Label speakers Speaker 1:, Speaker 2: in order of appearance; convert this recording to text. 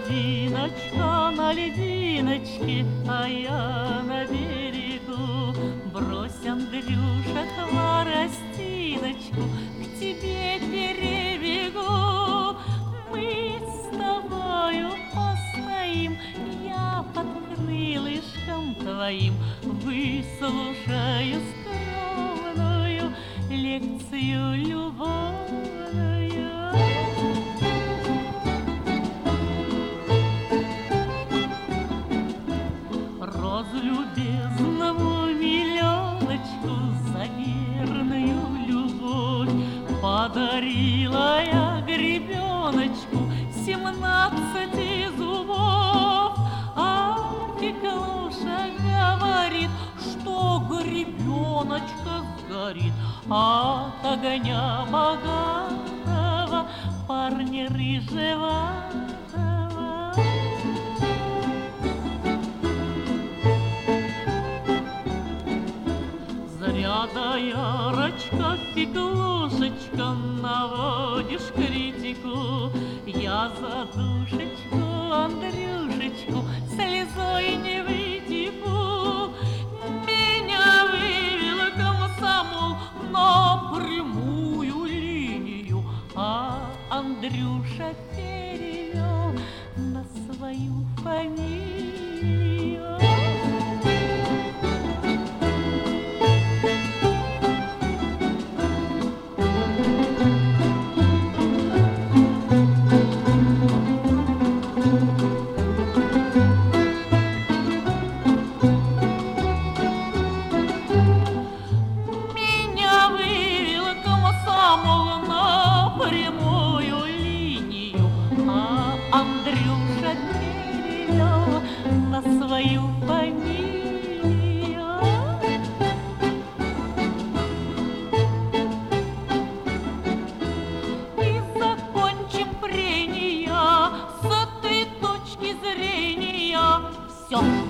Speaker 1: Одиночка на льдиночке, а я на берегу. Брось, Андрюша, хворостиночку, к тебе перебегу. Мы с тобою постоим, я под крылышком твоим выслушаю скромную лекцию любовную. Разлюбезному миллионочку за верную любовь подарила я гребеночку 17 зубов. А Феклуша говорит, что гребеночка сгорит от огня богатого парня рыжего. Зря, Ярочка, Феклушечка, наводишь критику. Я за душечку, Андрюшечку, слезой не вытеку. Меня вывел комсомол на прямую линию, а Андрюша перевел на свою фамилию. Андрюша перевел на свою фамилию. И закончим прения с этой точки зрения. Все.